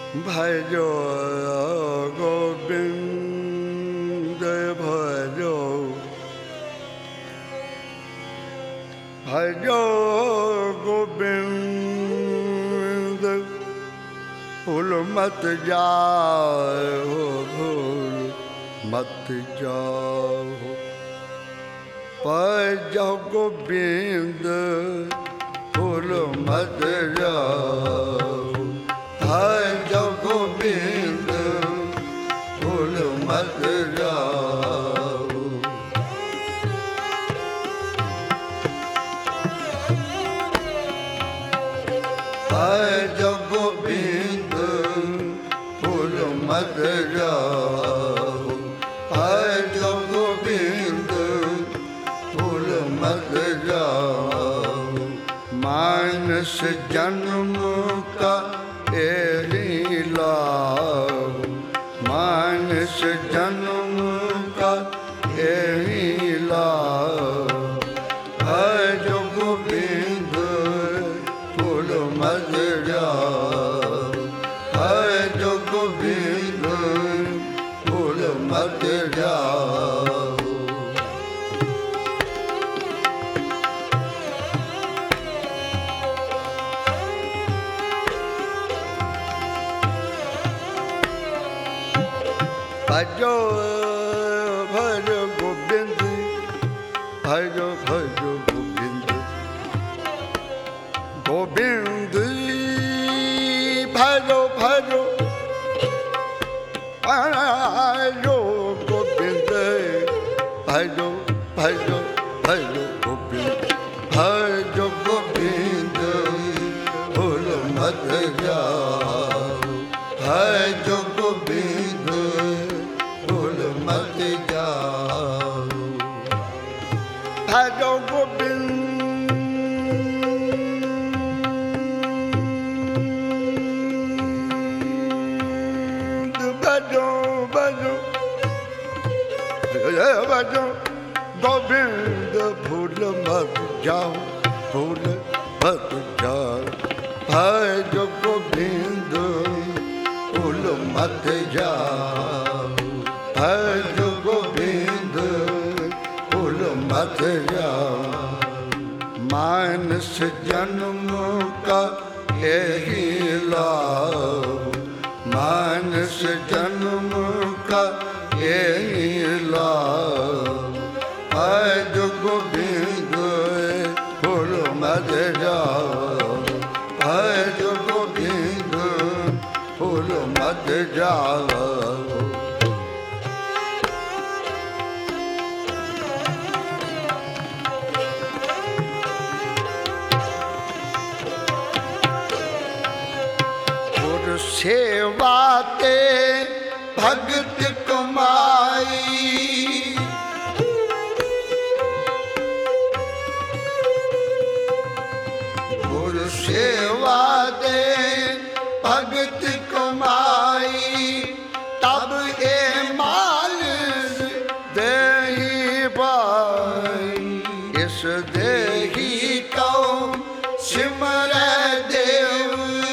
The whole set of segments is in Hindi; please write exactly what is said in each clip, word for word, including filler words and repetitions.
भजो गोविंद भजो भजो गोविंद भूल मत जाओ भूल मत जाओ भजो गोविंद भूल मत जाओ भजो गोविंद भूल मत जाओ भजो गोविंद भूल मत जाओ भजो गोविंद भूल मत जाओ मानस जन्म का एही लाभ मानस जन्म का एही लाभ भजो गोविंद भूल मत जाओ भजो गोविंद भूल मत जाओ भजो भजो गोविंद भजो भजो गोविंद गोविंद भजो भजो भजो गोविंद भजो भजो भजो गोविंद भजो गोविंद भूल मत जाओ भजो गोविंद भूल मत जाओ भजो गोविंद भजो भजो भजो गोविंद भूल मत जाओ भूल मत जाओ भजो गोविंद भूल मत जाओ भजो गोविंद भूल मत जाओ मानस जन्म का यही लाभ मानस जन्म का यही लाभ भजो गोविंद भूल मत जाओ भजो गोविंद भूल मत जाओ गुर सेवा ते भगत कमाई गुर सेवा ते भगत कमाई तब ए माल देही बाई इस देही को सिमर देव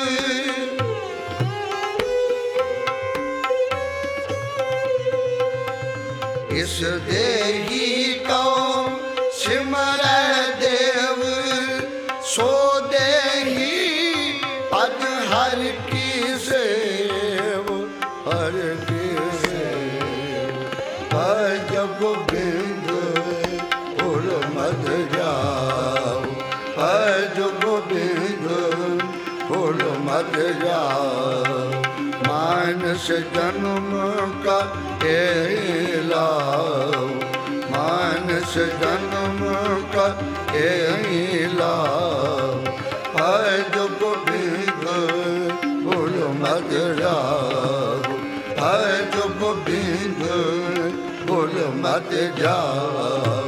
इस देही को सिमर देव सो देही पद हर की सेव हर की सेव भजो गोविंद भूल मत जाओ भजो गोविंद भूल मत जाओ मानस जन्म का यही लाभ मानस जन्म का यही लाभ भजो गोविंद भूल मत जाओ भजो गोविंद भूल मत जाओ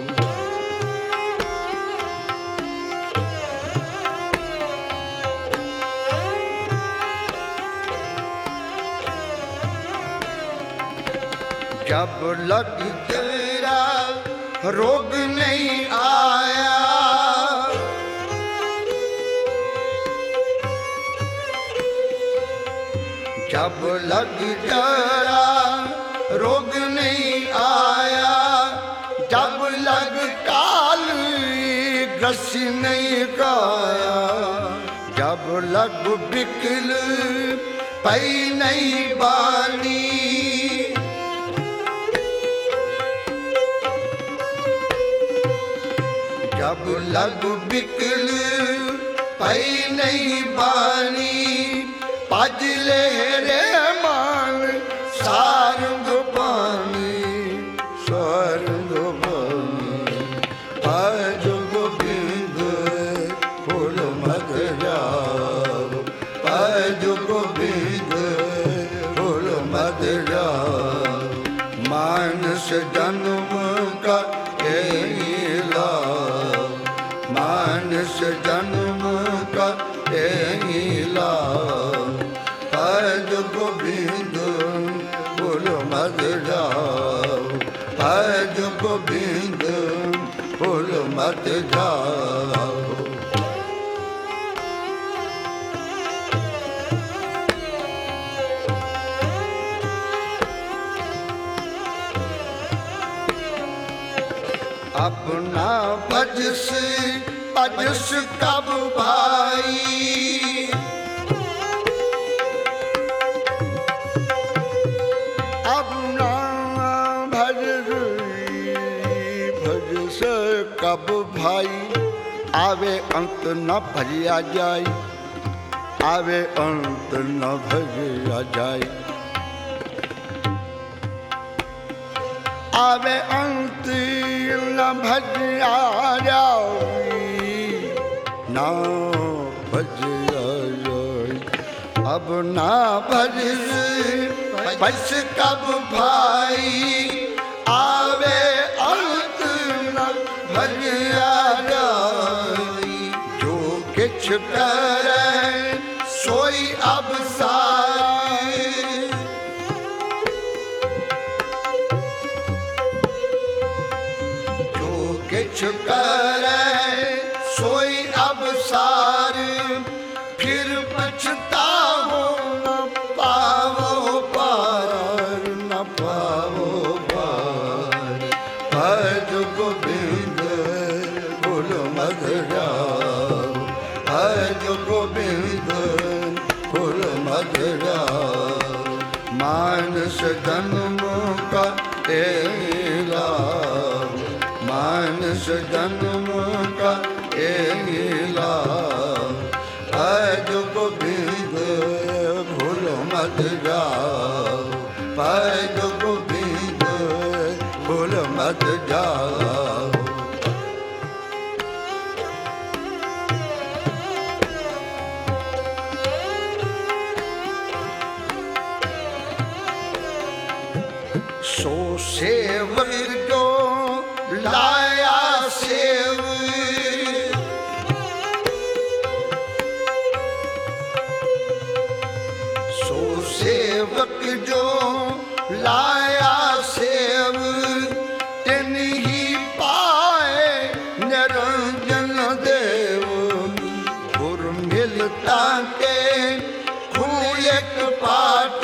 जब लग तेरा रोग नहीं आया जब लग जरा रोग नहीं आया, जब लग काल ग्रस नहीं गाया, जब लग बिकल पई नहीं बानी, जब लग बिकल पई नहीं बानी, पज ले रे मान सारंग पानी, सारंग पानी। पज गोबिंद फूल मत जाओ, पज गोबिंद फूल मत जाओ। मानस जन्म का यही लाभ, मानस जन्म का यही लाभ। पज गोबिंद फूल मत जाओ, पज गोबिंद फूल मत जाओ। अपना भजस भजस कब भाई, अपना भजस भजस कब भाई। आवे अंत न भजिया जाय, आवे अंत न भजिया जाय, आवे अंत न भजिया जाय, ना भजिया जाय। अब ना भजस भजस कब भाई, आवे अंत न भजिया जाय। जो किछ करे सोई अब साई, जो किछ करे सोई अब सार। फिर पछताओ न पावो पार, न पावो पार। भज गोबिंद फूल मत जाओ, भज गोबिंद फूल मत जाओ। मानस जन्म का यही लाभ, मानस जन्म का यही लाभ। भज गोबिंद फूल मत जाओ, भज गोबिंद फूल मत जाओ। सो सेवक जो लाया सेव, सो सेवक जो लाया सेव। तिन ही पाए निरंजन देव, गुर मिलता के खूयक पाट।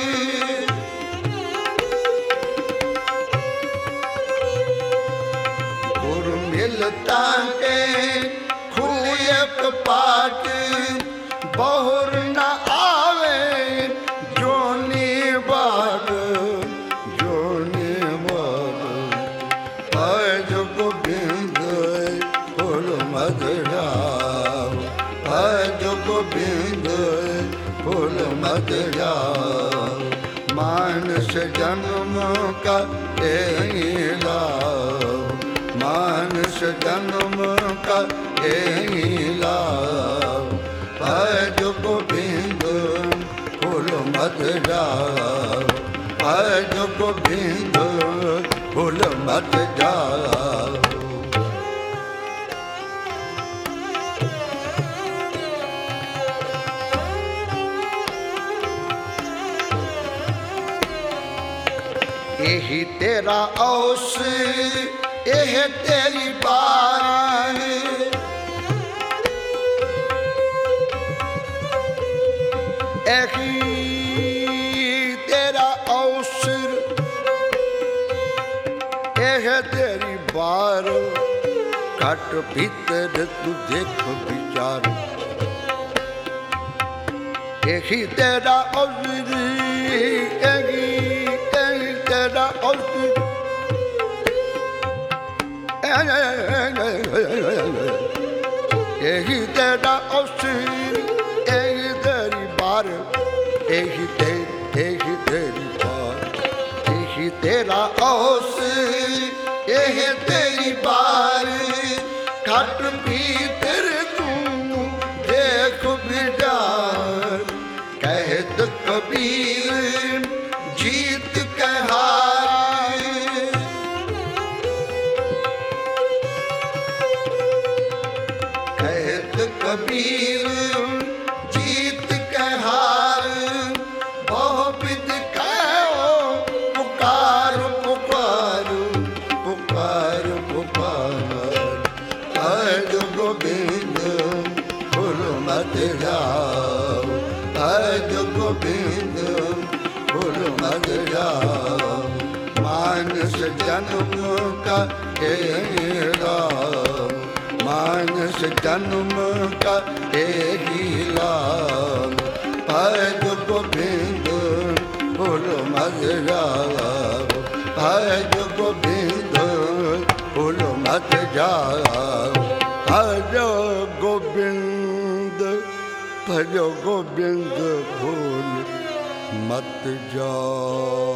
मिलता के खूयक पाट, बहुर न आवे जोनी बाग, जोनी बाग। भज गोबिंद फूल मत जाओ, भज गोबिंद फूल मत जाओ। मानस जन्म का यही लाभ, मानस जन्म का यही लाभ। भज गोबिंद फूल मत जाओ, भज गोबिंद फूल मत जाओ। यही तेरा औस, यह तेरी बार। यही घट भीतर तू देख विचार, यही तेरा औषधि, यही यही तेरा औषधि, यही तेरा औषधि, यही तेरी बार, यही तेरी यही तेरी बार, यही तेरा औषधि, यही तेरी बार, घट भीतर तू देख विचार, कहत कबीर जीत के हार, कहत कबीर जीत के हार, बहु विध कहो पुकार पुकार पुकार पुकार, भज गोविंद फूल मत जाओ, भज गोविंद फूल मत जाओ, मानस जन्म का हे राम, मानस जन्म का ही लाम, भज गोविंद फूल मत जाओ, भज गोविंद फूल मत जाओ, भज गोविंद, भज गोविंद फूल मत जाओ।